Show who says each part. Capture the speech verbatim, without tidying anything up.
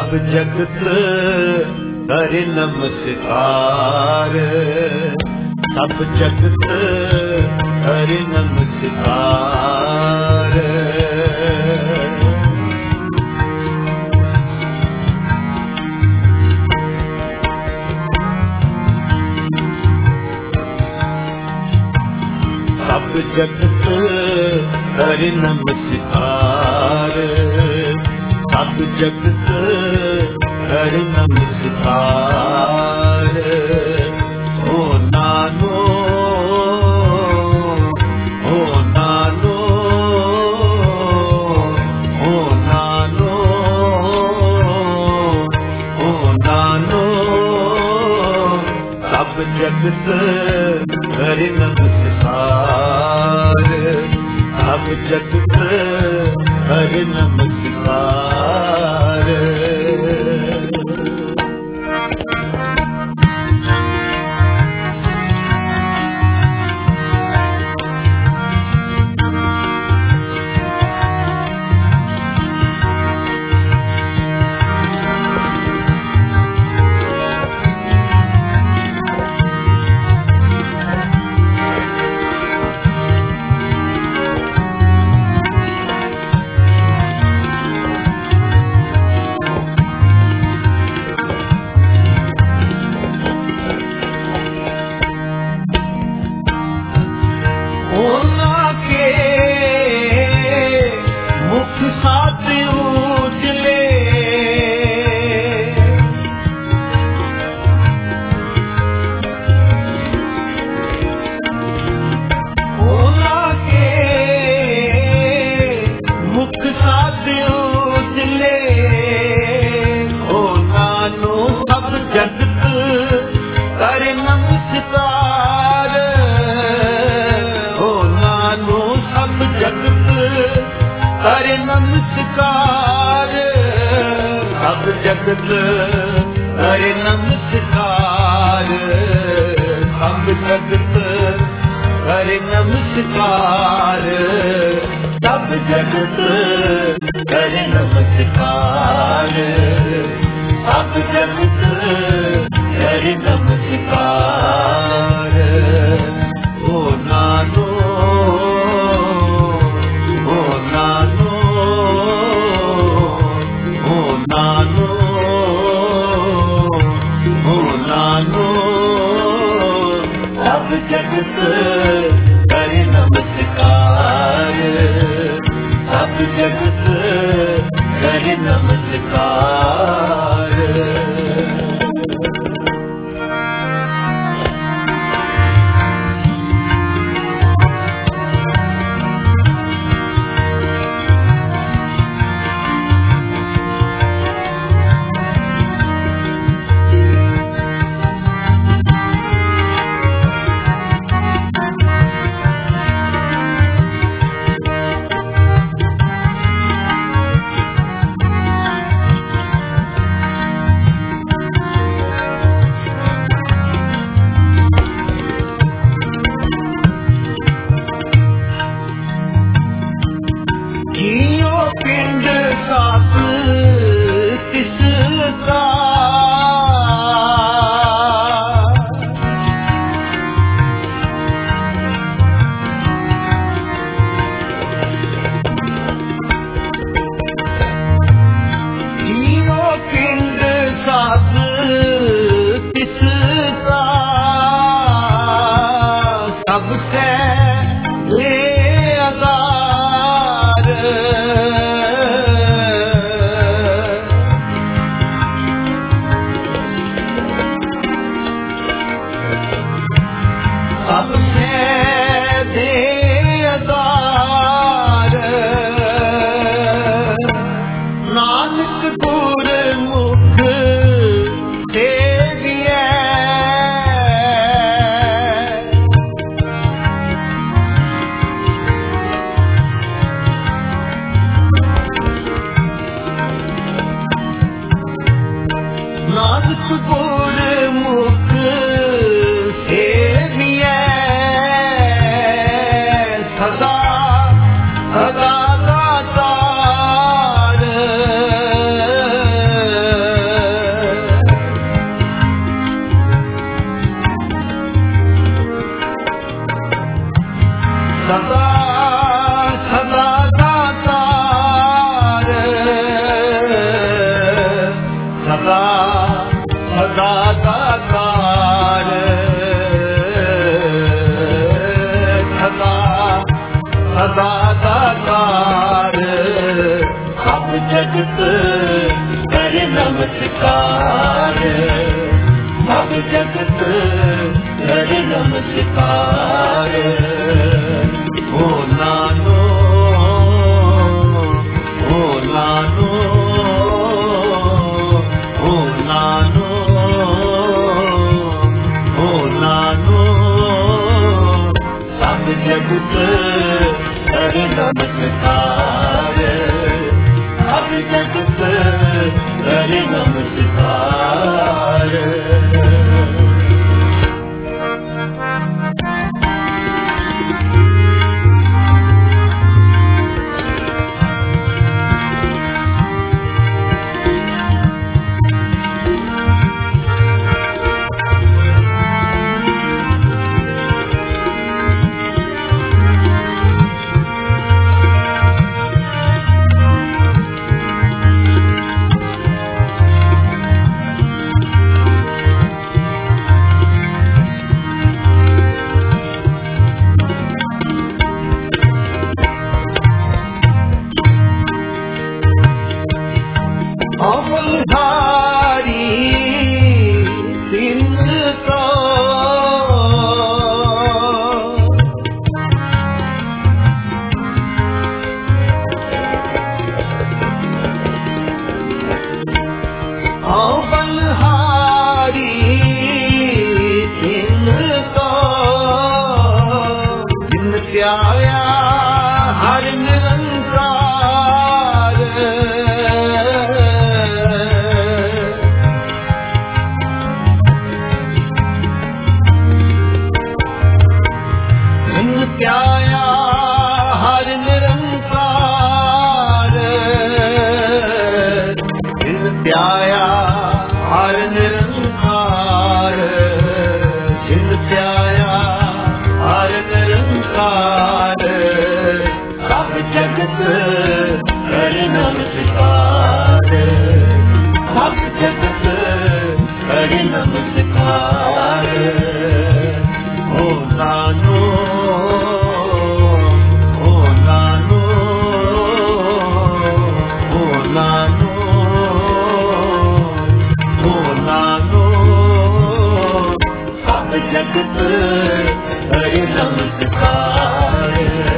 Speaker 1: सब जगत करे नमस्कार, सब जगत करे नमस्कार। सब जगत करे नमस्कार, सब जगत करे नमस्कार। ओ नानो ओ नानो ओ नानो ओ नानो सब जगत करे नमस्कार, सब जगत करे नमस्कार। जगत करे नमस्कार, सब जगत करे नमस्कार, सब जगत करे नमस्कार, सब जगत करे नमस्कार। ओ नानो ओ नानो ओ नानो ओ नानो सब जगत करे नमस्कार, सब जगत करे नमस्कार। सदा सदा दातार सदा सदा दातार सदा सदा दातार सब जगत करे नमस्कार सब जगत करे नमस्कार ओ नानो ओ नानो ओ नानो ओ नानो सब जगत करे नमस्कार सब जगत करे नमस्कार अवधारी तिनको अवधारी तिनको जिन त्याया हर निरंकार त्याया हर निरंकार जिन त्याया हर निरंकार जिन त्याया हर निरंकार सब जगत करे नमस्कार सब जगत करे नमस्कार ओ नानो जगत करे नमस्कार।